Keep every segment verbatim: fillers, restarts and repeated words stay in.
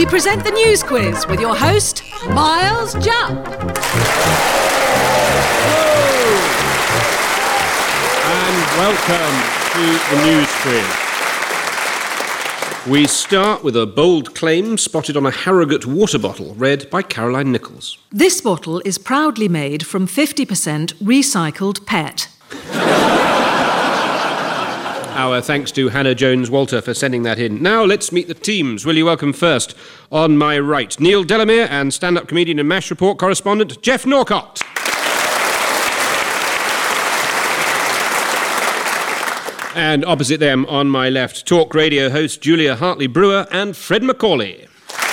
we present the news quiz with your host, Miles Jupp. And welcome to the news quiz. We start with a bold claim spotted on a Harrogate water bottle, read by Caroline Nichols. This bottle is proudly made from fifty percent recycled P E T. Our thanks to Hannah Jones-Walter for sending that in. Now let's meet the teams. Will you welcome first, on my right, Neil Delamere and stand-up comedian and MASH Report correspondent Jeff Norcott. And opposite them, on my left, talk radio host Julia Hartley-Brewer and Fred Macaulay.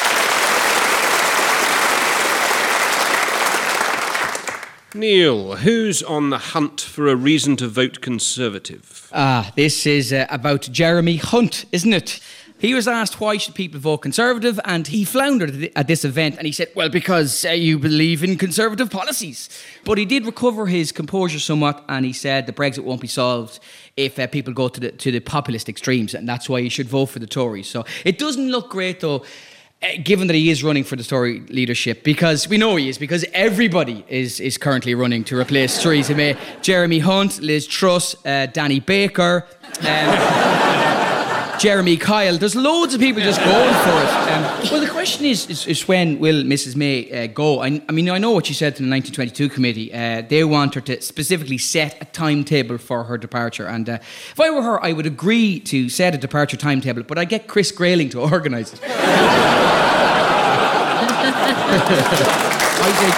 Neil, who's on the hunt for a reason to vote Conservative? Ah, this is uh, about Jeremy Hunt, isn't it? He was asked why should people vote Conservative, and he floundered at this event, and he said, well, because uh, you believe in Conservative policies. But he did recover his composure somewhat, and he said the Brexit won't be solved if uh, people go to the to the populist extremes, and that's why you should vote for the Tories. So it doesn't look great, though, uh, given that he is running for the Tory leadership, because we know he is, because everybody is is currently running to replace Theresa May. Jeremy Hunt, Liz Truss, uh, Danny Baker, um, Jeremy Kyle. There's loads of people just going for it. Um, well, the question is, is, is when will Missus May uh, go? I, I mean, I know what she said to the nineteen twenty-two committee. Uh, they want her to specifically set a timetable for her departure. And uh, if I were her, I would agree to set a departure timetable, but I'd get Chris Grayling to organise it. I think...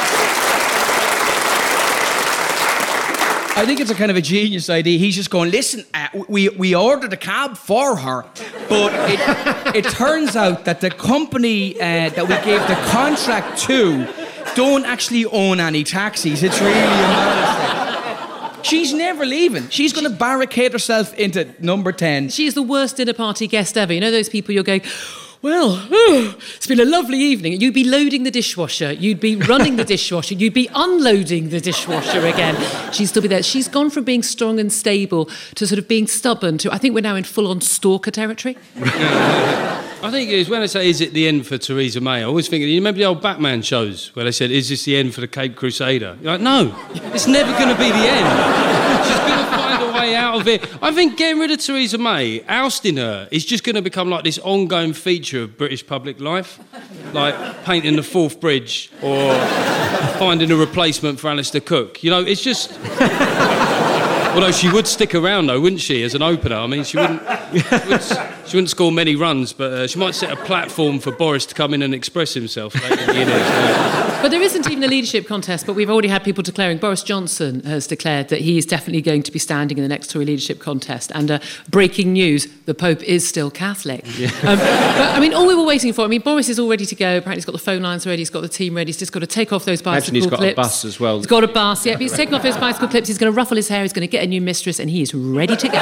I think it's a kind of a genius idea. He's just going, listen, uh, we, we ordered a cab for her, but it, it turns out that the company uh, that we gave the contract to don't actually own any taxis. It's really embarrassing. She's never leaving. She's going to barricade herself into number ten. She's the worst dinner party guest ever. You know those people you're going... Well, oh, it's been a lovely evening. You'd be loading the dishwasher. You'd be running the dishwasher. You'd be unloading the dishwasher again. She'd still be there. She's gone from being strong and stable to sort of being stubborn to, I think we're now in full-on stalker territory. I think it is, when I say, is it the end for Theresa May, I always think, you remember the old Batman shows where they said, is this the end for the Cape Crusader? You're like, no, it's never going to be the end. She's going to find a way out of it. I think getting rid of Theresa May, ousting her, is just going to become like this ongoing feature of British public life. Like painting the Forth Bridge or finding a replacement for Alistair Cook. You know, it's just... Although she would stick around, though, wouldn't she, as an opener? I mean, she wouldn't, she wouldn't, she wouldn't score many runs, but uh, she might set a platform for Boris to come in and express himself later in the innings. But there isn't even a leadership contest, but we've already had people declaring. Boris Johnson has declared that he is definitely going to be standing in the next Tory leadership contest. And uh, breaking news, the Pope is still Catholic. Yeah. Um, but, I mean, all we were waiting for, I mean, Boris is all ready to go. Apparently he's got the phone lines ready, he's got the team ready. He's just got to take off those bicycle Imagine he's got clips. a bus as well. He's got a bus, yeah. But he's taken off those bicycle clips. He's going to ruffle his hair. He's going to get a new mistress, and he is ready to go.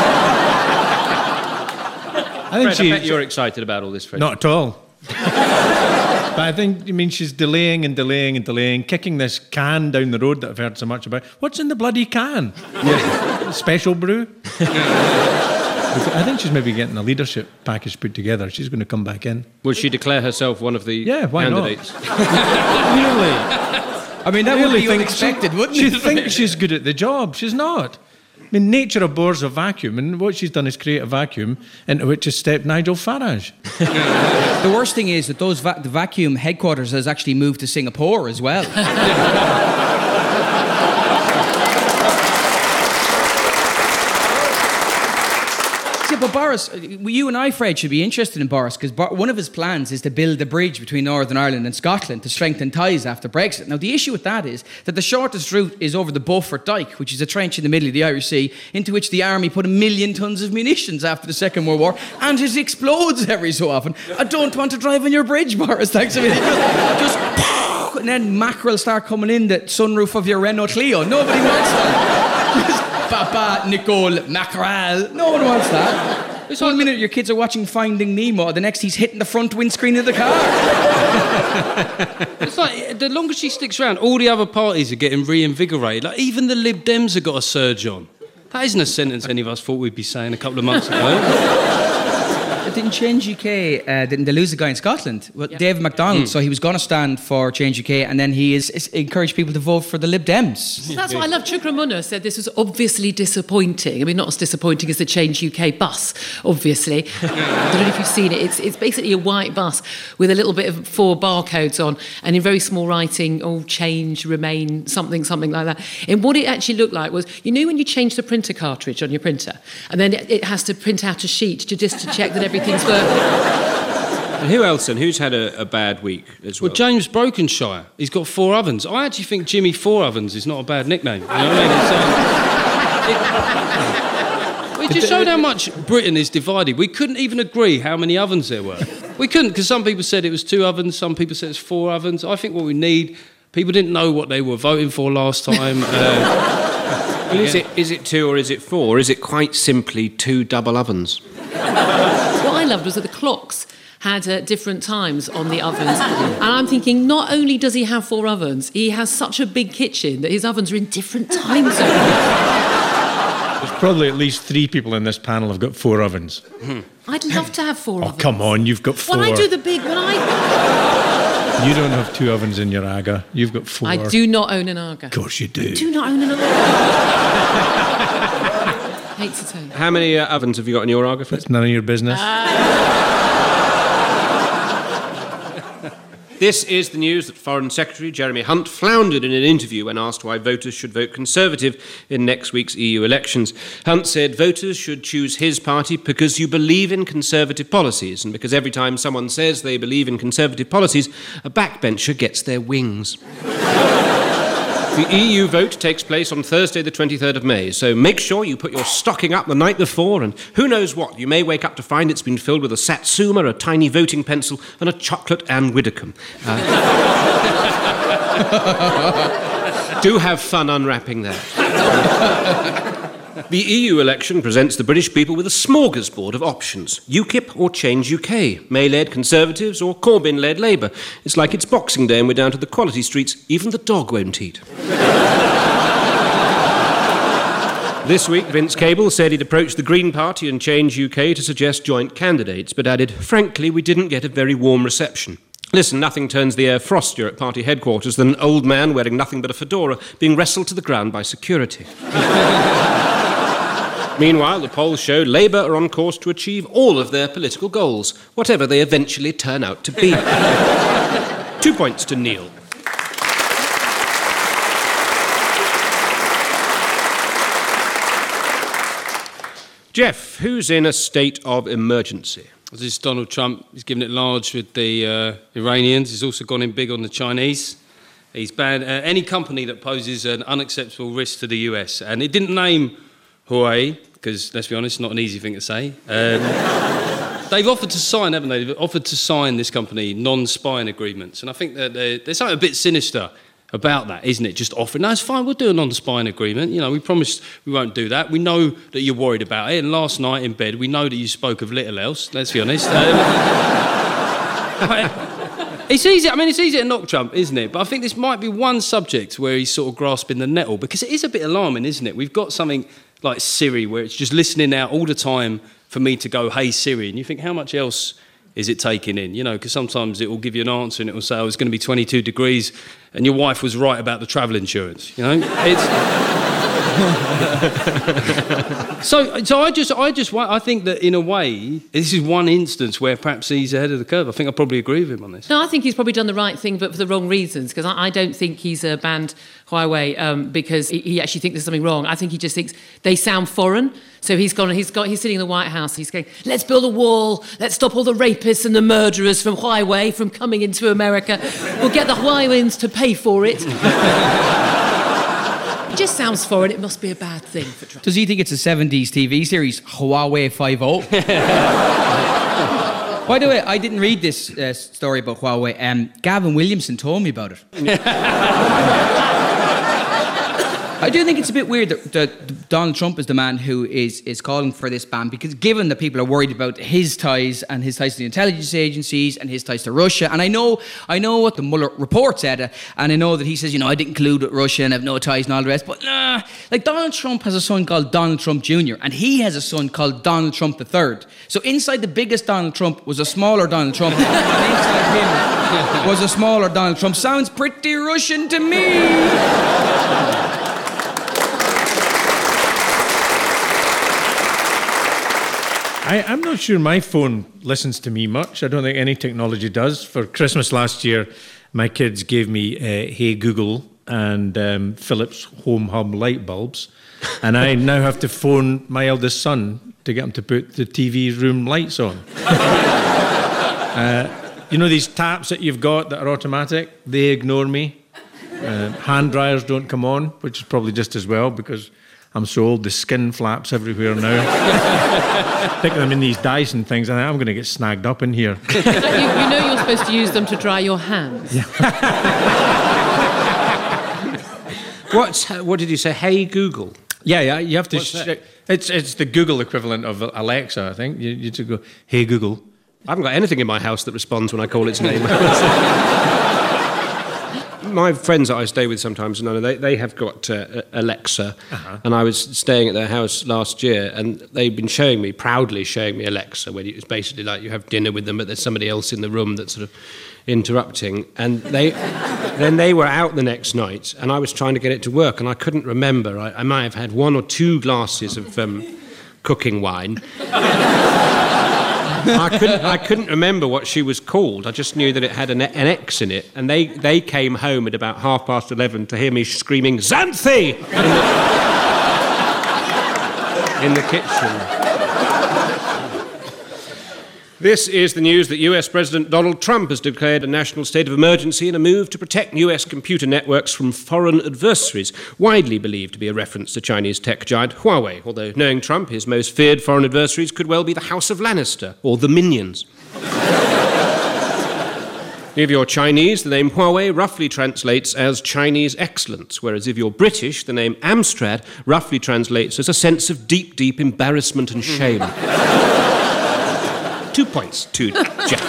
I think Fred, she, I bet you're excited about all this, Fred. Not at all. But I think, I mean, she's delaying and delaying and delaying, kicking this can down the road that I've heard so much about. What's in the bloody can? Yeah. Special brew? I think she's maybe getting a leadership package put together. She's going to come back in. Will she declare herself one of the yeah, why candidates? Not? Really? I mean, that really would be unexpected, she, wouldn't she it? She thinks she's good at the job. She's not. I mean, nature abhors a vacuum, and what she's done is create a vacuum into which has stepped Nigel Farage. The worst thing is that those va- the vacuum headquarters has actually moved to Singapore as well. But Boris, you and I, Fred, should be interested in Boris, because one of his plans is to build a bridge between Northern Ireland and Scotland to strengthen ties after Brexit. Now, the issue with that is that the shortest route is over the Beaufort Dyke, which is a trench in the middle of the Irish Sea, into which the army put a million tons of munitions after the Second World War, and it explodes every so often. I don't want to drive on your bridge, Boris, thanks a minute. Just, just and then mackerel start coming in the sunroof of your Renault Clio. Nobody wants that. Just, Papa, Nicole, mackerel. No one wants that. It's one minute your kids are watching Finding Nemo, the next he's hitting the front windscreen of the car. It's like, the longer she sticks around, all the other parties are getting reinvigorated. Like, even the Lib Dems have got a surge on. That isn't a sentence any of us thought we'd be saying a couple of months ago. But didn't Change U K, uh, didn't they lose a guy in Scotland? Well, Yeah. David McDonald, mm. so he was going to stand for Change U K, and then he is, is encouraged people to vote for the Lib Dems. So that's what I love. Chukramuna said this was obviously disappointing. I mean, not as disappointing as the Change U K bus, obviously. I don't know if you've seen it. It's, it's basically a white bus with a little bit of four barcodes on, and in very small writing, oh, change, remain, something, something like that. And what it actually looked like was, you know when you change the printer cartridge on your printer, and then it, it has to print out a sheet to just to check that everything's working. And who else, and who's had a, a bad week as well? Well, James Brokenshire, he's got four ovens. I actually think Jimmy Four Ovens is not a bad nickname. You know what I mean? It's, um, it, it just showed how much Britain is divided. We couldn't even agree how many ovens there were. We couldn't, because some people said it was two ovens, some people said it's four ovens. I think what we need, people didn't know what they were voting for last time. Uh, well, is, yeah. it, is it two or is it four? Or is it quite simply two double ovens? What I loved was that the clocks had uh, different times on the ovens. And I'm thinking, not only does he have four ovens, he has such a big kitchen that his ovens are in different time zones. There's probably at least three people in this panel have got four ovens. Hmm. I'd love to have four oh, ovens. Oh, come on, you've got four. When I do the big one, I... You don't have two ovens in your Aga. You've got four. I do not own an Aga. Of course you do. I do not own an Aga. Hate to tell you. How many uh, ovens have you got in your Aga? That's none of your business. Uh... This is the news that Foreign Secretary Jeremy Hunt floundered in an interview when asked why voters should vote Conservative in next week's E U elections. Hunt said voters should choose his party because you believe in Conservative policies, and because every time someone says they believe in Conservative policies, a backbencher gets their wings. The E U vote takes place on Thursday the twenty-third of May, so make sure you put your stocking up the night before, and who knows what, you may wake up to find it's been filled with a Satsuma, a tiny voting pencil, and a chocolate Anne Widdecombe. Uh, do have fun unwrapping that. The E U election presents the British people with a smorgasbord of options. UKIP or Change U K, May-led Conservatives or Corbyn-led Labour. It's like it's Boxing Day and we're down to the quality streets. Even the dog won't eat. This week, Vince Cable said he'd approached the Green Party and Change U K to suggest joint candidates, but added, frankly, we didn't get a very warm reception. Listen, nothing turns the air frostier at party headquarters than an old man wearing nothing but a fedora being wrestled to the ground by security. Meanwhile, the polls show Labour are on course to achieve all of their political goals, whatever they eventually turn out to be. Two points to Neil. Jeff, who's in a state of emergency? This is Donald Trump. He's given it large with the uh, Iranians. He's also gone in big on the Chinese. He's banned uh, any company that poses an unacceptable risk to the U S. And it didn't name Huawei, because, let's be honest, not an easy thing to say. Um, they've offered to sign, haven't they? They've offered to sign this company non-spying agreements. And I think that there's something a bit sinister about that, isn't it? Just offering, no, it's fine, we'll do a non-spying agreement. You know, we promised we won't do that. We know that you're worried about it. And last night in bed, we know that you spoke of little else, let's be honest. Um, It's easy, I mean, it's easy to knock Trump, isn't it? But I think this might be one subject where he's sort of grasping the nettle, because it is a bit alarming, isn't it? We've got something like Siri, where it's just listening out all the time for me to go, hey, Siri, and you think, how much else is it taking in? You know, because sometimes it will give you an answer and it will say, oh, it's going to be twenty-two degrees, and your wife was right about the travel insurance, you know? It's... so, so I just, I just, I think that in a way, this is one instance where perhaps he's ahead of the curve. I think I probably agree with him on this. No, I think he's probably done the right thing, but for the wrong reasons. Because I, I don't think he's uh, banned Huawei um, because he, he actually thinks there's something wrong. I think he just thinks they sound foreign. So he's gone. He's got. He's sitting in the White House. He's going, let's build a wall. Let's stop all the rapists and the murderers from Huawei from coming into America. We'll get the Huaweians to pay for it. It just sounds foreign. It must be a bad thing for Trump. Does he think it's a seventies T V series, Huawei Five-O? By the way, I didn't read this uh, story about Huawei. Um, Gavin Williamson told me about it. I do think it's a bit weird that, that Donald Trump is the man who is, is calling for this ban, because given that people are worried about his ties and his ties to the intelligence agencies and his ties to Russia, and I know I know what the Mueller report said, and I know that he says, you know, I didn't collude with Russia and have no ties and all the rest, but nah, like Donald Trump has a son called Donald Trump Junior and he has a son called Donald Trump the third. So inside the biggest Donald Trump was a smaller Donald Trump, and inside him was a smaller Donald Trump. Sounds pretty Russian to me. I, I'm not sure my phone listens to me much. I don't think any technology does. For Christmas last year, my kids gave me uh, Hey Google and um, Philips Home Hub light bulbs. And I now have to phone my eldest son to get him to put the T V room lights on. uh, you know these taps that you've got that are automatic? They ignore me. Uh, hand dryers don't come on, which is probably just as well because I'm so old, the skin flaps everywhere now. Stick them in these Dyson things, and I'm going to get snagged up in here. you, you know you're supposed to use them to dry your hands. Yeah. What's, what did you say? Hey Google? Yeah, yeah. You have to. What's Sh- that? it's it's the Google equivalent of Alexa, I think. You you to go, Hey Google. I haven't got anything in my house that responds when I call its name. My friends that I stay with sometimes, no, they, they have got uh, Alexa, uh-huh. and I was staying at their house last year, and they've been showing me, proudly showing me Alexa, where it's basically like you have dinner with them, but there's somebody else in the room that's sort of interrupting, and they then they were out the next night, and I was trying to get it to work, and I couldn't remember. I, I might have had one or two glasses of um, cooking wine. I couldn't, I couldn't remember what she was called. I just knew that it had an, an X in it. And they, they came home at about half past eleven to hear me screaming, Xanthi! In the, in the kitchen. This is the news that U S President Donald Trump has declared a national state of emergency in a move to protect U S computer networks from foreign adversaries, widely believed to be a reference to Chinese tech giant Huawei, although knowing Trump, his most feared foreign adversaries could well be the House of Lannister or the Minions. If you're Chinese, the name Huawei roughly translates as Chinese excellence, whereas if you're British, the name Amstrad roughly translates as a sense of deep, deep embarrassment and shame. Two points to Jeff.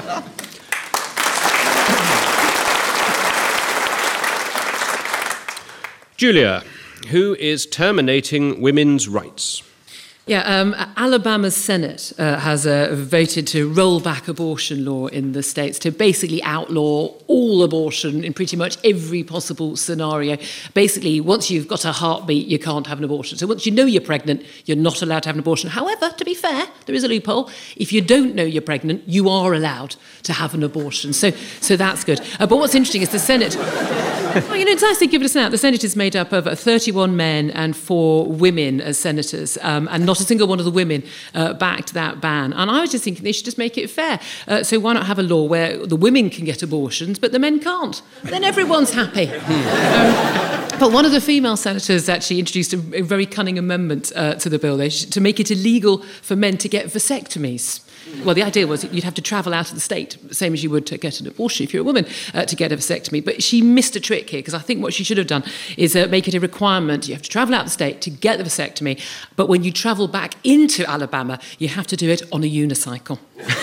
Julia, who is terminating women's rights? Yeah, um, Alabama's Senate uh, has uh, voted to roll back abortion law in the states, to basically outlaw all abortion in pretty much every possible scenario. Basically, once you've got a heartbeat, you can't have an abortion. So once you know you're pregnant, you're not allowed to have an abortion. However, to be fair, there is a loophole. If you don't know you're pregnant, you are allowed to have an abortion. So, so that's good. Uh, but what's interesting is the Senate... Well, you know, it's nice to give it a snap. The Senate is made up of thirty-one men and four women as senators, um, and not a single one of the women uh, backed that ban. And I was just thinking they should just make it fair. Uh, so why not have a law where the women can get abortions, but the men can't? Then everyone's happy. um, but one of the female senators actually introduced a, a very cunning amendment uh, to the bill there, to make it illegal for men to get vasectomies. Well, the idea was you'd have to travel out of the state, same as you would to get an abortion if you're a woman, uh, to get a vasectomy. But she missed a trick here, because I think what she should have done is uh, make it a requirement. You have to travel out of the state to get the vasectomy, but when you travel back into Alabama, you have to do it on a unicycle.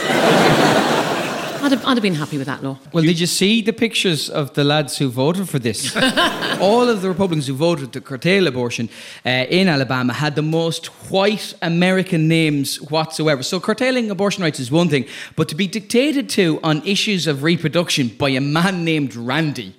I'd have, I'd have been happy with that law. Well, did you see the pictures of the lads who voted for this? All of the Republicans who voted to curtail abortion uh, in Alabama had the most white American names whatsoever. So curtailing abortion rights is one thing, but to be dictated to on issues of reproduction by a man named Randy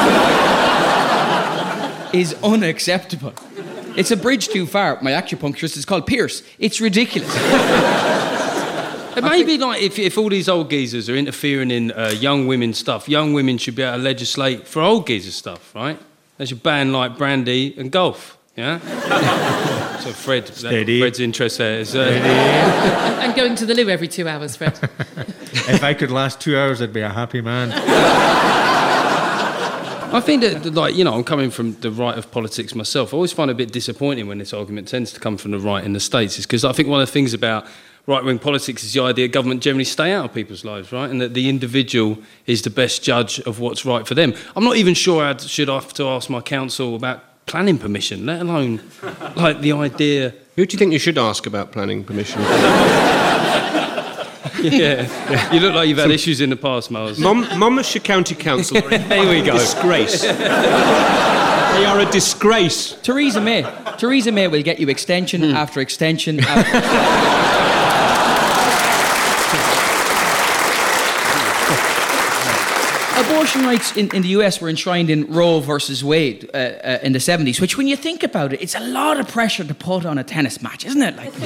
is unacceptable. It's a bridge too far. My acupuncturist is called Pierce. It's ridiculous. It may be like if, if all these old geezers are interfering in uh, young women's stuff, young women should be able to legislate for old geezer stuff, right? They should ban like brandy and golf, yeah? So Fred, that, Fred's interest there is... Uh, and going to the loo every two hours, Fred. If I could last two hours, I'd be a happy man. I think that, like, you know, I'm coming from the right of politics myself. I always find it a bit disappointing when this argument tends to come from the right in the States, is because I think one of the things about right-wing politics is the idea government generally stay out of people's lives, right? And that the individual is the best judge of what's right for them. I'm not even sure I should have to ask my counsel about planning permission, let alone like the idea. Who do you think you should ask about planning permission? Yeah. yeah, you look like you've had issues in the past, Miles. Mom- Monmouthshire County Council are a Here we go. disgrace. They are a disgrace. Theresa May. Theresa May will get you extension mm. after extension. After... Abortion rights in, in the U S were enshrined in Roe versus Wade uh, uh, in the seventies, which, when you think about it, it's a lot of pressure to put on a tennis match, isn't it? Like,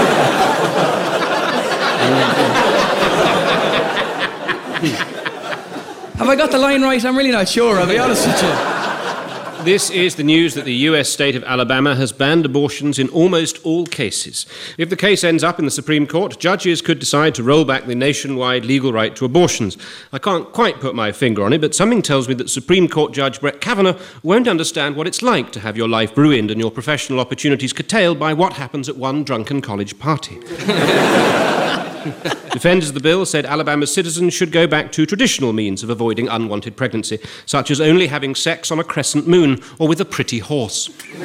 have I got the line right? I'm really not sure, I'll be honest with you. This is the news that the U S state of Alabama has banned abortions in almost all cases. If the case ends up in the Supreme Court, judges could decide to roll back the nationwide legal right to abortions. I can't quite put my finger on it, but something tells me that Supreme Court Judge Brett Kavanaugh won't understand what it's like to have your life ruined and your professional opportunities curtailed by what happens at one drunken college party. Defenders of the bill said Alabama's citizens should go back to traditional means of avoiding unwanted pregnancy, such as only having sex on a crescent moon or with a pretty horse.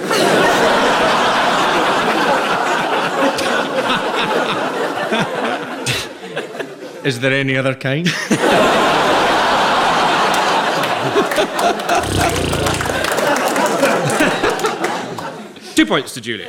Is there any other kind? Two points to Julia.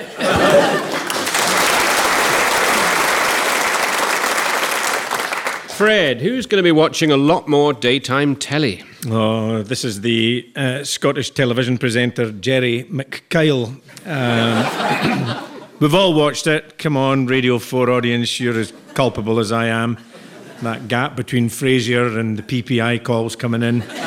Fred, who's going to be watching a lot more daytime telly? Oh, this is the uh, Scottish television presenter Jerry McKyle. Um, we've all watched it. Come on, Radio four audience, you're as culpable as I am. That gap between Frasier and the P P I calls coming in. What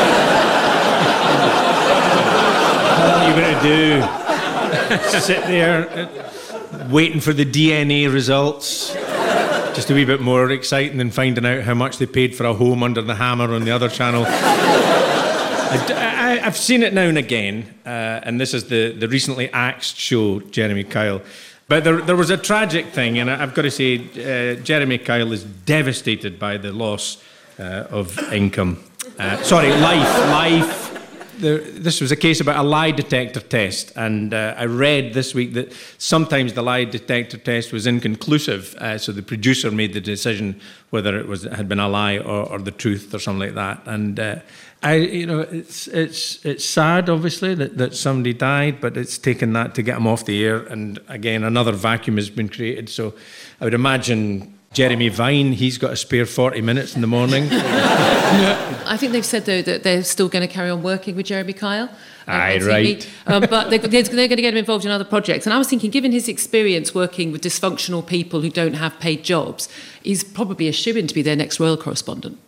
are you going to do? Sit there uh, waiting for the D N A results? Just a wee bit more exciting than finding out how much they paid for a home under the hammer on the other channel. I, I, I've seen it now and again, uh, and this is the, the recently axed show, Jeremy Kyle. But there, there was a tragic thing, and I've got to say, uh, Jeremy Kyle is devastated by the loss uh, of income. Uh, sorry, life, life. There, this was a case about a lie detector test, and uh, I read this week that sometimes the lie detector test was inconclusive, uh, so the producer made the decision whether it was had been a lie or, or the truth or something like that. And uh, I, you know, it's it's it's sad, obviously, that, that somebody died, but it's taken that to get him off the air. And again, another vacuum has been created. So I would imagine Jeremy Vine, he's got a spare forty minutes in the morning. I think they've said, though, that they're still going to carry on working with Jeremy Kyle. Aye, right. Um, but they're, they're going to get him involved in other projects. And I was thinking, given his experience working with dysfunctional people who don't have paid jobs, he's probably a shoo-in to be their next royal correspondent.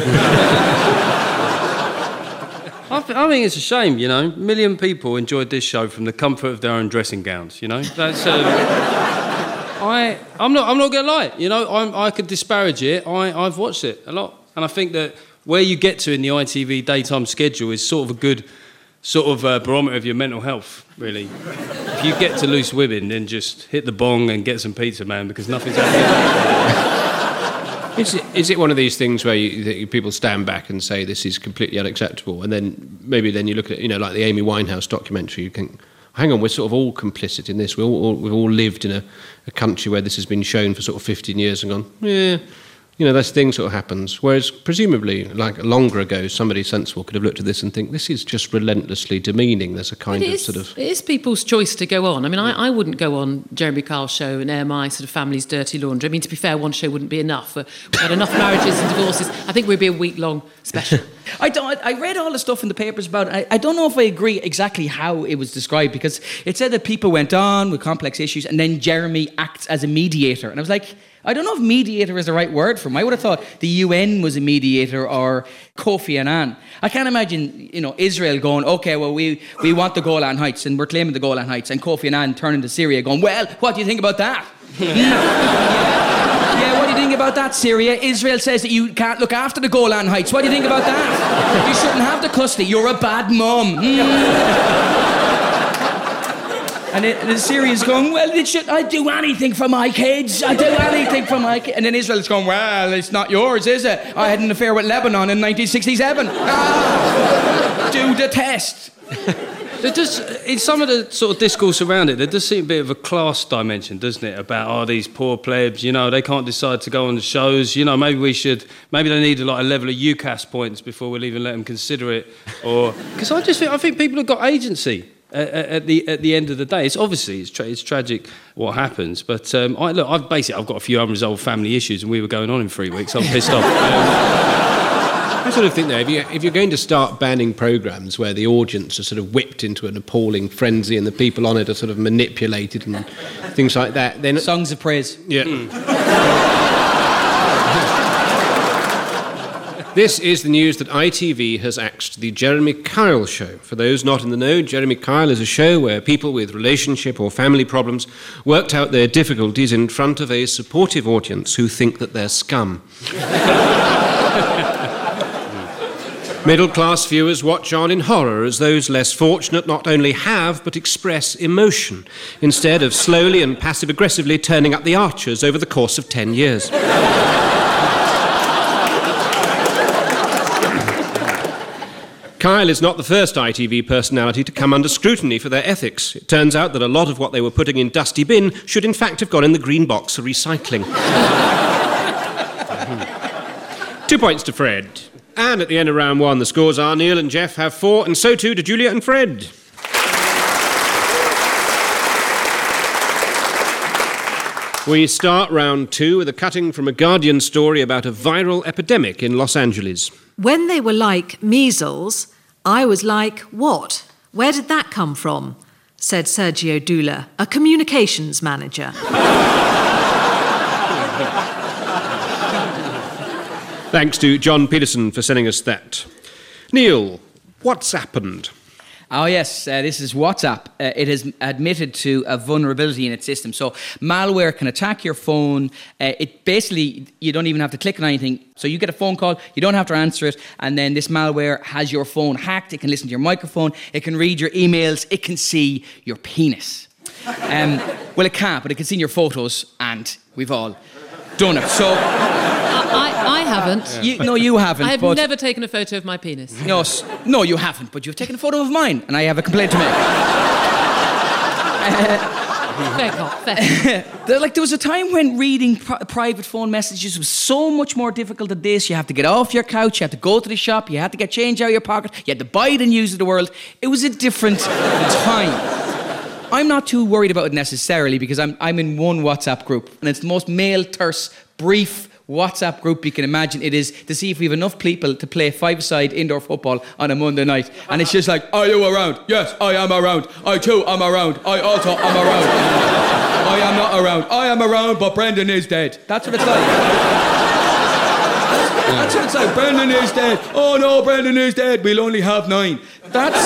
I, th- I think it's a shame, you know. A million people enjoyed this show from the comfort of their own dressing gowns, you know. That's... Um, I, I'm not. I'm not going to lie. You know, I'm, I could disparage it. I, I've watched it a lot, and I think that where you get to in the I T V daytime schedule is sort of a good sort of uh, barometer of your mental health. Really, if you get to loose women, then just hit the bong and get some pizza, man, because nothing's happening. Is it, is it one of these things where you, that people stand back and say this is completely unacceptable, and then maybe then you look at, you know, like the Amy Winehouse documentary, you think, hang on, we're sort of all complicit in this. We all, all, we've all lived in a, a country where this has been shown for sort of fifteen years and gone, yeah, you know, this thing sort of happens. Whereas presumably, like longer ago, somebody sensible could have looked at this and think, this is just relentlessly demeaning. There's a kind it of is, sort of... It is people's choice to go on. I mean, I, I wouldn't go on Jeremy Kyle's show and air my sort of family's dirty laundry. I mean, to be fair, one show wouldn't be enough. We've had enough marriages and divorces. I think we'd be a week-long special. I don't. I read all the stuff in the papers about it. I, I don't know if I agree exactly how it was described, because it said that people went on with complex issues and then Jeremy acts as a mediator. And I was like, I don't know if mediator is the right word for him. I would have thought the U N was a mediator, or Kofi Annan. I can't imagine, you know, Israel going, okay, well, we, we want the Golan Heights and we're claiming the Golan Heights, and Kofi Annan turning to Syria going, well, what do you think about that? yeah. Yeah, what do you think about that, Syria? Israel says that you can't look after the Golan Heights. What do you think about that? You shouldn't have the custody. You're a bad mum. Mm. And, it, and the Syrians going, well, it should, I'd do anything for my kids. I'd do anything for my kids. And then Israel's going, well, it's not yours, is it? I had an affair with Lebanon in nineteen sixty-seven. Ah, do the test. There does, in some of the sort of discourse around it, there does seem a bit of a class dimension, doesn't it? About, oh, these poor plebs, you know, they can't decide to go on the shows. You know, maybe we should, maybe they need like a level of UCAS points before we'll even let them consider it. Or because I just think, I think people have got agency at, at the at the end of the day. It's obviously it's, tra- it's tragic what happens, but um, I look, I've basically I've got a few unresolved family issues, and we were going on in three weeks. I'm pissed off. Um, I sort of think, though, if, you, if you're going to start banning programmes where the audience are sort of whipped into an appalling frenzy and the people on it are sort of manipulated and things like that, then... Songs of praise. Yeah. Mm. This is the news that I T V has axed the Jeremy Kyle Show. For those not in the know, Jeremy Kyle is a show where people with relationship or family problems worked out their difficulties in front of a supportive audience who think that they're scum. Middle-class viewers watch on in horror as those less fortunate not only have but express emotion, instead of slowly and passive-aggressively turning up the archers over the course of ten years. Kyle is not the first I T V personality to come under scrutiny for their ethics. It turns out that a lot of what they were putting in Dusty Bin should in fact have gone in the green box for recycling. Two points to Fred. And at the end of round one, the scores are Neil and Jeff have four, and so too do Julia and Fred. We start round two with a cutting from a Guardian story about a viral epidemic in Los Angeles. When they were like measles, I was like, what? Where did that come from? Said Sergio Dula, a communications manager. Thanks to John Peterson for sending us that. Neil, what's happened? Oh, yes, uh, this is WhatsApp. Uh, it has admitted to a vulnerability in its system. So malware can attack your phone. Uh, it basically, you don't even have to click on anything. So you get a phone call, you don't have to answer it, and then this malware has your phone hacked. It can listen to your microphone. It can read your emails. It can see your penis. Um, well, it can't, but it can see your photos, and we've all done it. So... I, I haven't. You, no, you haven't. I have but never taken a photo of my penis. No, s- no, you haven't. But you've taken a photo of mine, and I have a complaint to make. uh, fair cop, fair. there, like there was a time when reading pri- private phone messages was so much more difficult than this. You have to get off your couch. You have to go to the shop. You had to get change out of your pocket. You had to buy it and use it the world. It was a different time. I'm not too worried about it necessarily because I'm I'm in one WhatsApp group, and it's the most male terse, brief WhatsApp group you can imagine. It is to see if we have enough people to play five-a-side indoor football on a Monday night. And it's just like, are you around? Yes, I am around. I too am around. I also am around. I am not around. I am around, but Brendan is dead. That's what it's like. That's what it's like. Brendan is dead. Oh no, Brendan is dead. We'll only have nine. That's...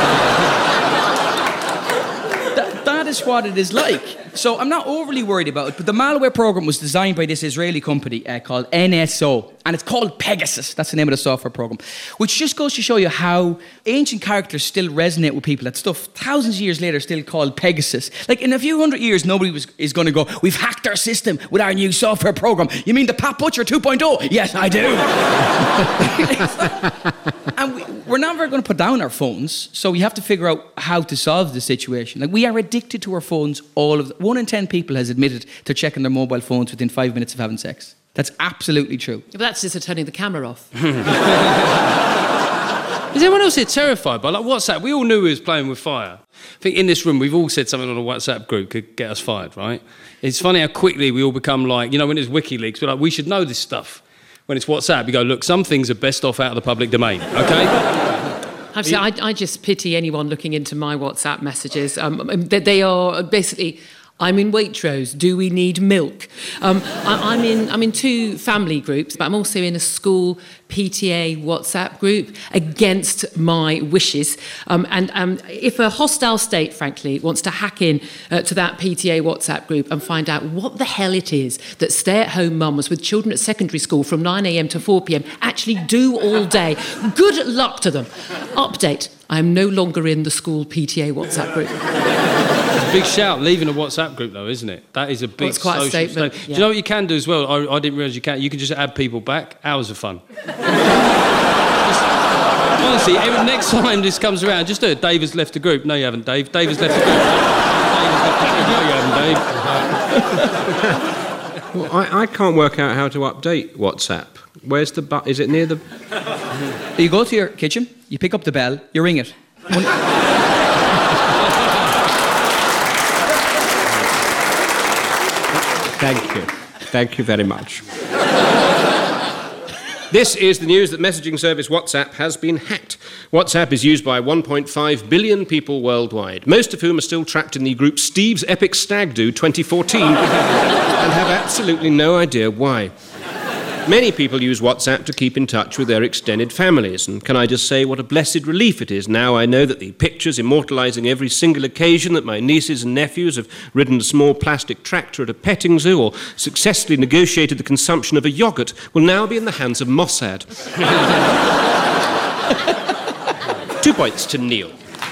that, that is what it is like. So I'm not overly worried about it, but the malware program was designed by this Israeli company uh, called N S O, and it's called Pegasus. That's the name of the software program, which just goes to show you how ancient characters still resonate with people. That stuff, thousands of years later, still called Pegasus. Like in a few hundred years, nobody was, is going to go, we've hacked our system with our new software program. You mean the Pat Butcher two point oh? Yes, I do. And we, we're never going to put down our phones, so we have to figure out how to solve the situation. Like we are addicted to our phones. All of the, one in ten people has admitted to checking their mobile phones within five minutes of having sex. That's absolutely true. But that's just a turning the camera off. Is anyone else here terrified by like WhatsApp? We all knew we was playing with fire. I think in this room we've all said something on a WhatsApp group could get us fired, right? It's funny how quickly we all become like, you know, when it's WikiLeaks, we're like, we should know this stuff. When it's WhatsApp, you go, look, some things are best off out of the public domain, okay? Actually, I, I just pity anyone looking into my WhatsApp messages. Um, they, they are basically... I'm in Waitrose. Do we need milk? Um, I, I'm in. I'm in two family groups, but I'm also in a school P T A WhatsApp group against my wishes. Um, and um, if a hostile state, frankly, wants to hack in uh, to that P T A WhatsApp group and find out what the hell it is that stay-at-home mums with children at secondary school from nine a.m. to four p.m. actually do all day, good luck to them. Update: I am no longer in the school P T A WhatsApp group. It's a big shout, leaving a WhatsApp group, though, isn't it? That is a big well, it's quite social a statement. statement. Yeah. Do you know what you can do as well? I, I didn't realise you can. You can just add people back. Hours of fun. just, Honestly, every, next time this comes around, just do it. Dave has left the group. No, you haven't, Dave. Dave has left the group. Dave has left the group. No, you haven't, Dave. Well, I, I can't work out how to update WhatsApp. Where's the button? Is it near the... You go to your kitchen, you pick up the bell, you ring it. Thank you. Thank you very much. This is the news that messaging service WhatsApp has been hacked. WhatsApp is used by one point five billion people worldwide, most of whom are still trapped in the group Steve's Epic Stag Do twenty fourteen and have absolutely no idea why. Many people use WhatsApp to keep in touch with their extended families, and can I just say what a blessed relief it is now I know that the pictures immortalising every single occasion that my nieces and nephews have ridden a small plastic tractor at a petting zoo or successfully negotiated the consumption of a yoghurt will now be in the hands of Mossad. Two points to Neil.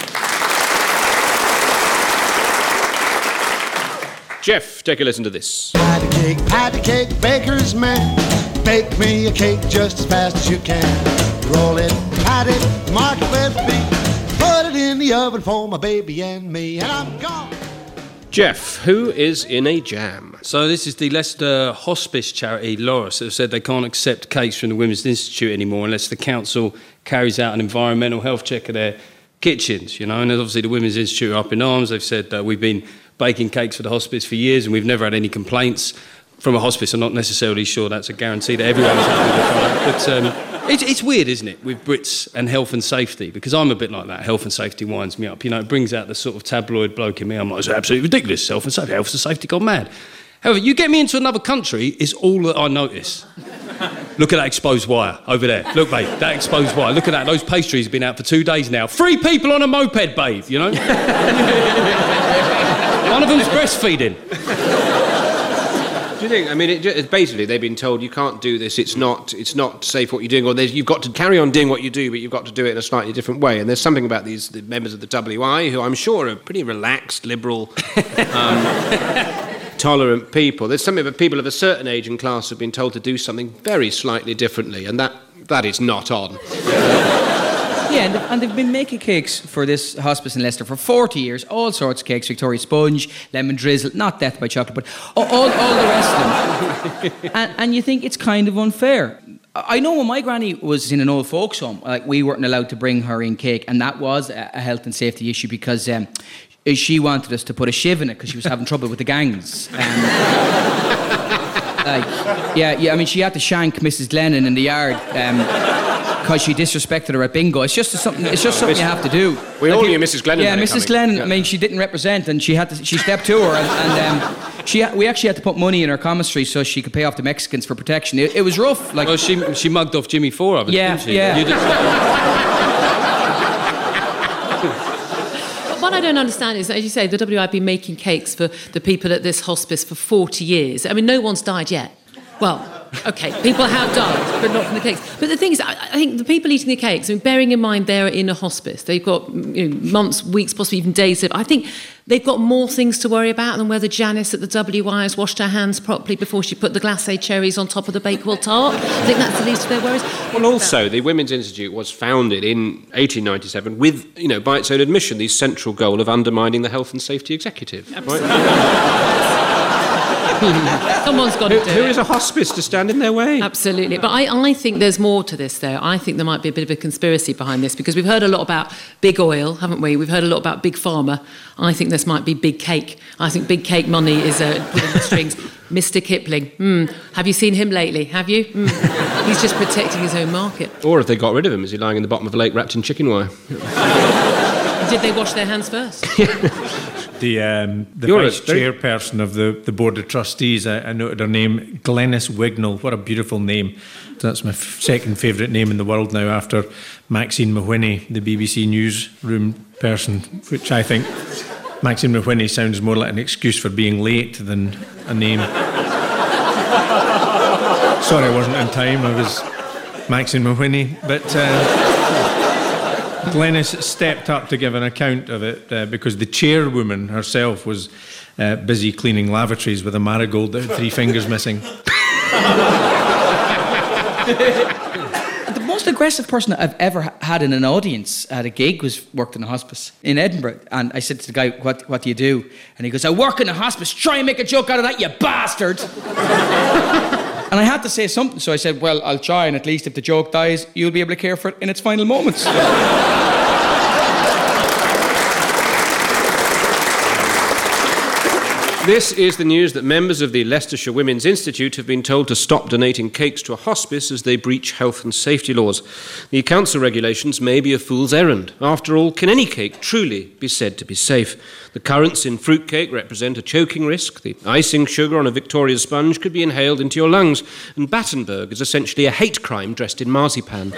Jeff, take a listen to this. Patty cake, patty cake, baker's man. Bake me a cake just as fast as you can. Roll it, pat it, mark it with me. Put it in the oven for my baby and me, and I'm gone. Jeff, who is in a jam? So this is the Leicester Hospice charity, Loris, that have said they can't accept cakes from the Women's Institute anymore unless the council carries out an environmental health check of their kitchens, you know. And obviously the Women's Institute are up in arms. They've said uh, we've been baking cakes for the hospice for years and we've never had any complaints from a hospice. I'm not necessarily sure that's a guarantee that everyone's happy with the product. But um, it's, it's weird, isn't it, with Brits and health and safety? Because I'm a bit like that. Health and safety winds me up. You know, it brings out the sort of tabloid bloke in me. I'm like, it's absolutely ridiculous. Health and safety. Health and safety gone mad. However, you get me into another country, it's all that I notice. Look at that exposed wire over there. Look, babe, that exposed wire. Look at that. Those pastries have been out for two days now. Three people on a moped, babe, you know? One of them's breastfeeding. Do you think? I mean, it, it's basically they've been told you can't do this. It's not. It's not safe what you're doing, or there's, you've got to carry on doing what you do, but you've got to do it in a slightly different way. And there's something about these the members of the W I who I'm sure are pretty relaxed, liberal, um, tolerant people. There's something about people of a certain age and class have been told to do something very slightly differently, and that that is not on. Yeah, and they've, and they've been making cakes for this hospice in Leicester for forty years. All sorts of cakes, Victoria Sponge, lemon drizzle, not Death by Chocolate, but all, all, all the rest of them. And, and you think it's kind of unfair. I know when my granny was in an old folks home, like we weren't allowed to bring her in cake, and that was a, a health and safety issue because um, she wanted us to put a shiv in it because she was having trouble with the gangs. Um, like, yeah, yeah. I mean, she had to shank Missus Glennon in the yard. Um, Because she disrespected her at bingo. It's just something. It's just something you have to do. We like all you, knew Missus Glennon. Yeah, Missus Glennon. Yeah. I mean, she didn't represent, and she had to. She stepped to her, and, and um, she. We actually had to put money in her commissary so she could pay off the Mexicans for protection. It, it was rough. Like, well, she she mugged off Jimmy Four of it. Yeah, didn't she? yeah. You did, what I don't understand is, as you say, the W I have been making cakes for the people at this hospice for forty years. I mean, no one's died yet. Well, OK, people have died, but not from the cakes. But the thing is, I, I think the people eating the cakes, I mean, bearing in mind they're in a hospice, they've got you know, months, weeks, possibly even days. I think they've got more things to worry about than whether Janice at the W I has washed her hands properly before she put the glacé cherries on top of the Bakewell tart. I think that's the least of their worries. Well, also, the Women's Institute was founded in eighteen ninety-seven with, you know, by its own admission, the central goal of undermining the health and safety executive. Absolutely. Right? Someone's got to do who, it. Who is a hospice to stand in their way? Absolutely. But I, I think there's more to this, though. I think there might be a bit of a conspiracy behind this because we've heard a lot about big oil, haven't we? We've heard a lot about big pharma. I think this might be big cake. I think big cake money is uh, pulling the strings. Mister Kipling. Mm. Have you seen him lately? Have you? Mm. He's just protecting his own market. Or if they got rid of him, is he lying in the bottom of a lake wrapped in chicken wire? Did they wash their hands first? The, um, the You're vice a very... chairperson of the, the board of trustees, I, I noted her name, Glenys Wignall. What a beautiful name. That's my f- second favourite name in the world now after Maxine Mahoney, the B B C newsroom person, which I think Maxine Mahoney sounds more like an excuse for being late than a name. Sorry I wasn't on time, I was Maxine Mahoney, but... Uh, Glenys stepped up to give an account of it uh, because the chairwoman herself was uh, busy cleaning lavatories with a marigold that had three fingers missing. The most most aggressive person I've ever ha- had in an audience at a gig was worked in a hospice in Edinburgh. And I said to the guy, what, what do you do? And he goes, I work in a hospice. Try and make a joke out of that, you bastard. And I had to say something. So I said, well, I'll try. And at least if the joke dies, you'll be able to care for it in its final moments. This is the news that members of the Leicestershire Women's Institute have been told to stop donating cakes to a hospice as they breach health and safety laws. The council regulations may be a fool's errand. After all, can any cake truly be said to be safe? The currants in fruitcake represent a choking risk. The icing sugar on a Victoria sponge could be inhaled into your lungs. And Battenberg is essentially a hate crime dressed in marzipan.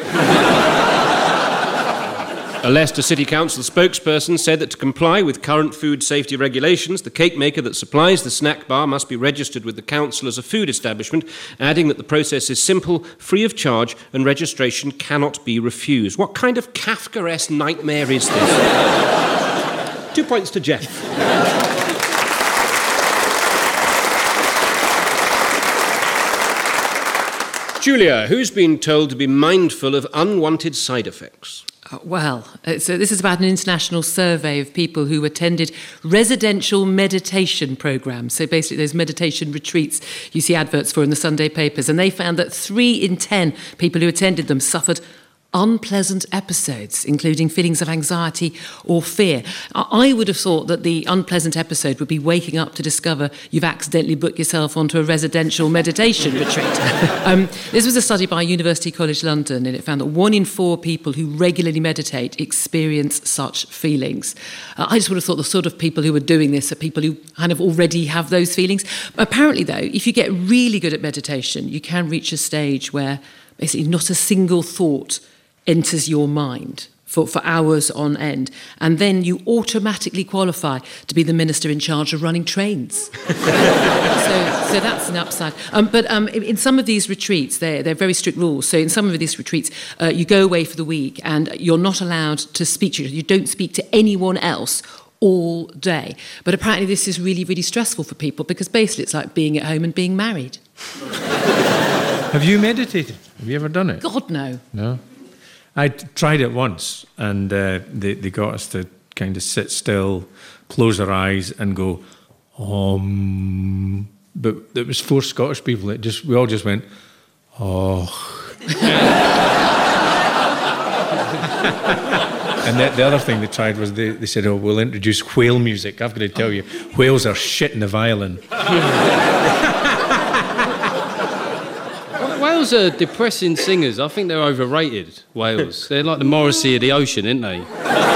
A Leicester City Council spokesperson said that to comply with current food safety regulations, the cake maker that supplies the snack bar must be registered with the council as a food establishment, adding that the process is simple, free of charge, and registration cannot be refused. What kind of Kafkaesque nightmare is this? Two points to Jeff. Julia, who's been told to be mindful of unwanted side effects? Uh, well, uh, so this is about an international survey of people who attended residential meditation programs. So basically those meditation retreats you see adverts for in the Sunday papers. And they found that three in ten people who attended them suffered unpleasant episodes, including feelings of anxiety or fear. I would have thought that the unpleasant episode would be waking up to discover you've accidentally booked yourself onto a residential meditation retreat. Um, this was a study by University College London, and it found that one in four people who regularly meditate experience such feelings. Uh, I just would have thought the sort of people who are doing this are people who kind of already have those feelings. Apparently, though, if you get really good at meditation, you can reach a stage where basically not a single thought enters your mind for, for hours on end, and then you automatically qualify to be the minister in charge of running trains. so, so that's an upside. Um, but um, in, in some of these retreats, they're, they're very strict rules. So in some of these retreats, uh, you go away for the week and you're not allowed to speak to you. You don't speak to anyone else all day. But apparently this is really, really stressful for people because basically it's like being at home and being married. Have you meditated? Have you ever done it? God, no. No? I tried it once, and uh, they, they got us to kind of sit still, close our eyes, and go, um. But it was four Scottish people. It just we all just went, oh. And the, the other thing they tried was they, they said, oh, we'll introduce whale music. I've got to tell you, whales are shit in the violin. Whales are depressing singers. I think they're overrated, whales. They're like the Morrissey of the ocean, aren't they?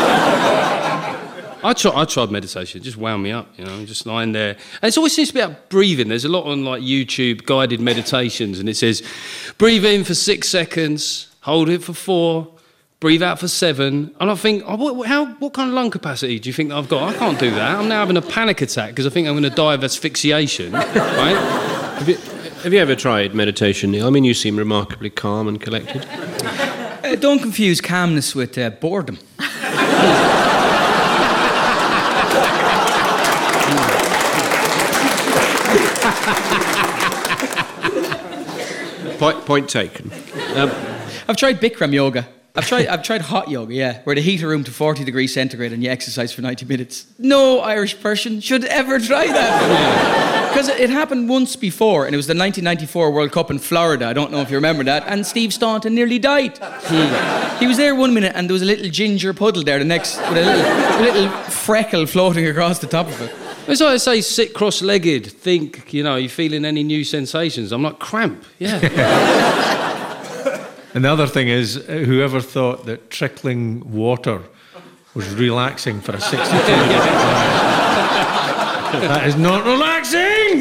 I, try, I tried meditation. It just wound me up, you know, just lying there. And it always seems to be about breathing. There's a lot on like YouTube, guided meditations, and it says, breathe in for six seconds, hold it for four, breathe out for seven. And I think, oh, what, how, what kind of lung capacity do you think that I've got? I can't do that. I'm now having a panic attack because I think I'm going to die of asphyxiation, right? Have you, have you ever tried meditation, Neil? I mean, you seem remarkably calm and collected. Uh, don't confuse calmness with uh, boredom. point, point taken. Um, I've tried Bikram yoga. I've tried I've tried hot yoga, yeah, where they heat a room to forty degrees centigrade and you exercise for ninety minutes. No Irish person should ever try that. Because it happened once before, and it was the nineteen ninety-four World Cup in Florida. I don't know if you remember that. And Steve Staunton nearly died. Hmm. He was there one minute and there was a little ginger puddle there the next, with a little, a little freckle floating across the top of it. It's like I say, sit cross-legged, think, you know, you feeling any new sensations? I'm like, cramp, yeah. And the other thing is, whoever thought that trickling water was relaxing for a sixty-two-year-old that is not relaxing!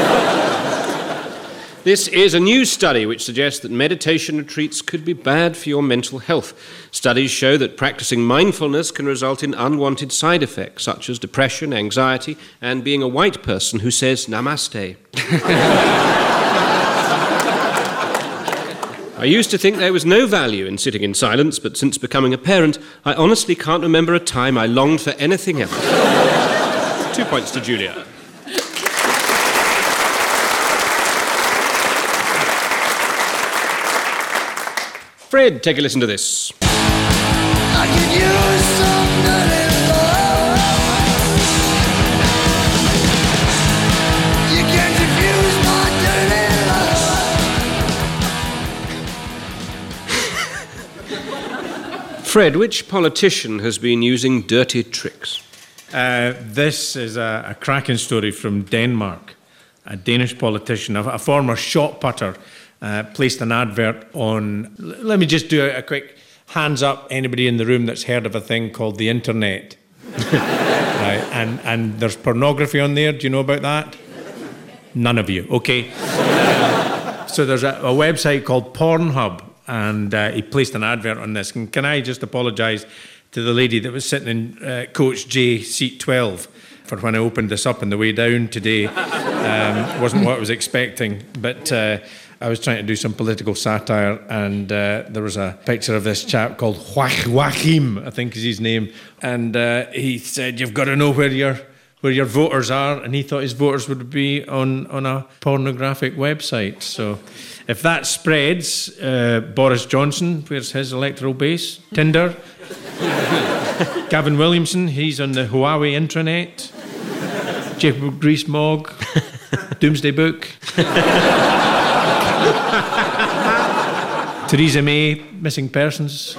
This is a new study which suggests that meditation retreats could be bad for your mental health. Studies show that practicing mindfulness can result in unwanted side effects, such as depression, anxiety, and being a white person who says namaste. I used to think there was no value in sitting in silence, but since becoming a parent, I honestly can't remember a time I longed for anything else. Two points to Julia. Fred, take a listen to this. I could use some dirty love. You can't refuse my dirty love. Fred, which politician has been using dirty tricks? Uh, this is a, a cracking story from Denmark. A Danish politician, a, a former shot putter, uh, placed an advert on... L- let me just do a, a quick hands up, anybody in the room that's heard of a thing called the internet. Right, and, and there's pornography on there. Do you know about that? None of you. Okay. Uh, so there's a, a website called Pornhub, and uh, he placed an advert on this. And can I just apologise to the lady that was sitting in uh, Coach J, seat twelve, for when I opened this up on the way down today. Um, wasn't what I was expecting, but uh, I was trying to do some political satire, and uh, there was a picture of this chap called Joachim, I think is his name, and uh, he said, you've got to know where your where your voters are, and he thought his voters would be on, on a pornographic website. So if that spreads, uh, Boris Johnson, where's his electoral base? Tinder. Gavin Williamson, he's on the Huawei intranet. Jacob Rees-Mogg, Doomsday Book. Theresa May, missing persons.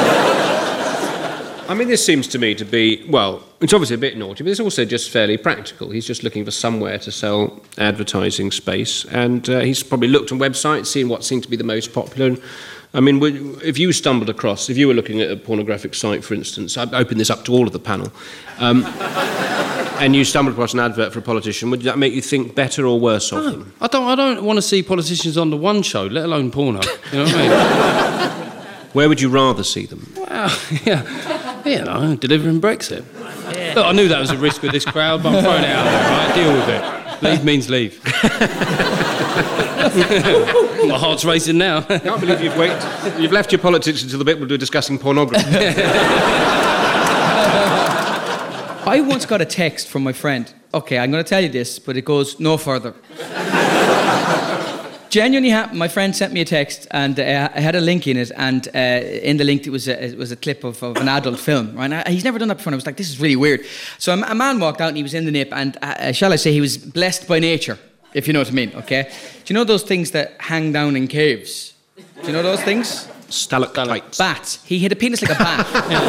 I mean, this seems to me to be, well, it's obviously a bit naughty, but it's also just fairly practical. He's just looking for somewhere to sell advertising space, and uh, he's probably looked on websites, seen what seemed to be the most popular. I mean, if you stumbled across, if you were looking at a pornographic site, for instance, I've opened this up to all of the panel, um, and you stumbled across an advert for a politician, would that make you think better or worse of No, them? I don't, I don't want to see politicians on the one show, let alone porno. You know what I mean? Where would you rather see them? Well, yeah, you know, delivering Brexit. Yeah. Look, I knew that was a risk with this crowd, but I'm throwing it out there, right? Deal with it. Leave means leave. My heart's racing now. I can't believe you've waited. You've left your politics until the bit we'll do discussing pornography. I once got a text from my friend. Okay, I'm going to tell you this, but it goes no further. Genuinely happened. My friend sent me a text, and uh, I had a link in it, and uh, in the link it was a, it was a clip of, of an adult film. Right? I, he's never done that before. And I was like, this is really weird. So a, a man walked out, and he was in the nip, and uh, shall I say, he was blessed by nature, if you know what I mean. Okay? Do you know those things that hang down in caves? Do you know those things? Stalactites. Bats. He had a penis like a bat.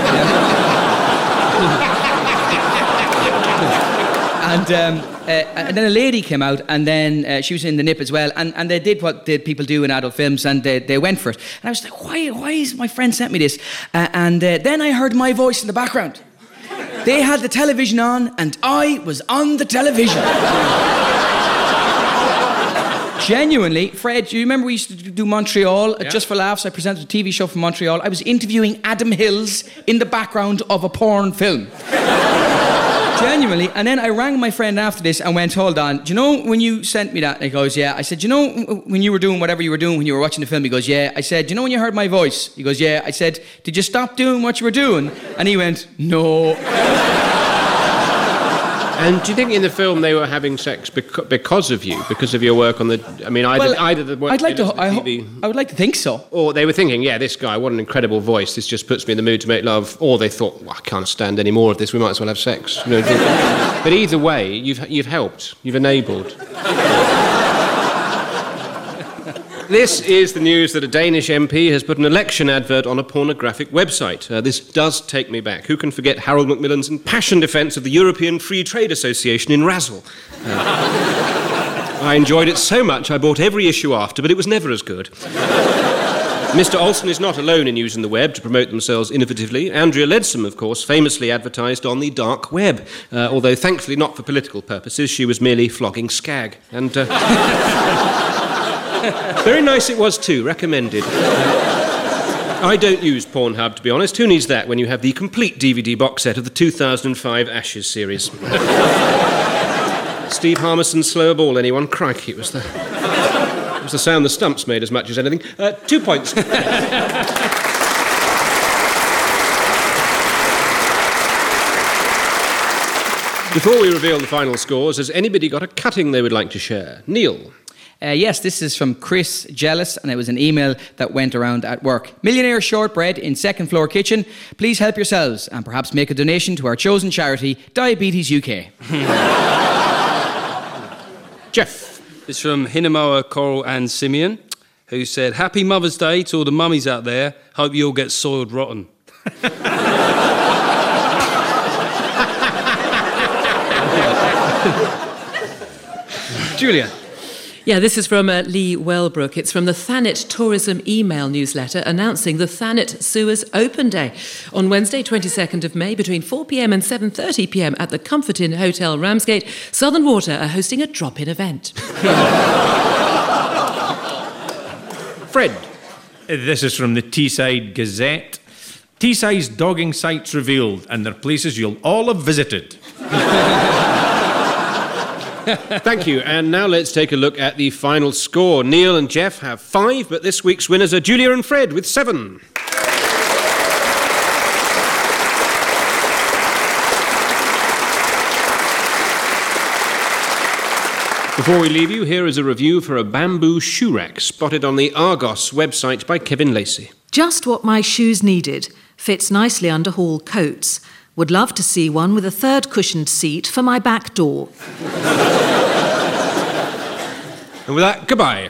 And, um, uh, and then a lady came out, and then uh, she was in the nip as well, and, and they did what the people do in adult films, and they, they went for it. And I was like, why, why is my friend sent me this? Uh, and uh, then I heard my voice in the background. They had the television on, and I was on the television. Genuinely, Fred, do you remember we used to do Montreal? Yeah. Just for laughs, I presented a T V show from Montreal. I was interviewing Adam Hills in the background of a porn film. Genuinely. And then I rang my friend after this and went, hold on, do you know when you sent me that? And he goes, yeah. I said, do you know when you were doing whatever you were doing when you were watching the film? He goes, yeah. I said, do you know when you heard my voice? He goes, yeah. I said, did you stop doing what you were doing? And he went, no. And do you think in the film they were having sex beca- because of you, because of your work on the... I mean, either, well, either the work I'd like to, the I, T V... I would like to think so. Or they were thinking, yeah, this guy, what an incredible voice, this just puts me in the mood to make love. Or they thought, well, I can't stand any more of this, we might as well have sex. You know, but either way, you've, you've helped, you've enabled. This is the news that a Danish M P has put an election advert on a pornographic website. Uh, this does take me back. Who can forget Harold Macmillan's impassioned defence of the European Free Trade Association in Razzle? Uh, I enjoyed it so much I bought every issue after, but it was never as good. Mister Olsen is not alone in using the web to promote themselves innovatively. Andrea Leadsom, of course, famously advertised on the dark web, uh, although thankfully not for political purposes. She was merely flogging Skag. And... Uh, very nice it was too, recommended. I don't use Pornhub, to be honest. Who needs that when you have the complete D V D box set of the two thousand five Ashes series? Steve Harmison's Slower Ball, anyone? Crikey, it was the... It was the sound the stumps made as much as anything. Uh, two points. Before we reveal the final scores, has anybody got a cutting they would like to share? Neil? Uh, yes, this is from Chris Jealous, and it was an email that went around at work. Millionaire Shortbread in Second Floor Kitchen. Please help yourselves and perhaps make a donation to our chosen charity, Diabetes U K. Jeff. It's from Hinamoa, Coral and Simeon, who said, Happy Mother's Day to all the mummies out there. Hope you all get soiled rotten. Julia. Yeah, this is from uh, Lee Wellbrook. It's from the Thanet Tourism email newsletter announcing the Thanet Suez Open Day on Wednesday, twenty-second of May, between four p.m. and seven thirty p.m. at the Comfort Inn Hotel Ramsgate. Southern Water are hosting a drop-in event. Fred. This is from the Teesside Gazette. Teesside's dogging sites revealed, and they're places you'll all have visited. Thank you. And now let's take a look at the final score. Neil and Jeff have five, but this week's winners are Julia and Fred with seven. Before we leave you, here is a review for a bamboo shoe rack spotted on the Argos website by Kevin Lacey. Just what my shoes needed. Fits nicely under hall coats. Would love to see one with a third cushioned seat for my back door. And with that, goodbye.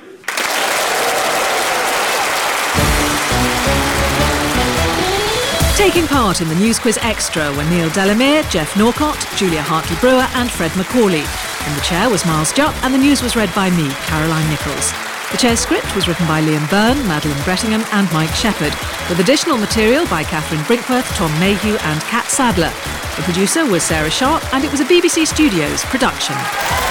Taking part in the News Quiz Extra were Neil Delamere, Jeff Norcott, Julia Hartley-Brewer and Fred Macaulay. In the chair was Miles Jupp and the news was read by me, Caroline Nichols. The chair's script was written by Liam Byrne, Madeline Brettingham and Mike Shepherd, with additional material by Catherine Brinkworth, Tom Mayhew and Kat Sadler. The producer was Sarah Sharp and it was a B B C Studios production.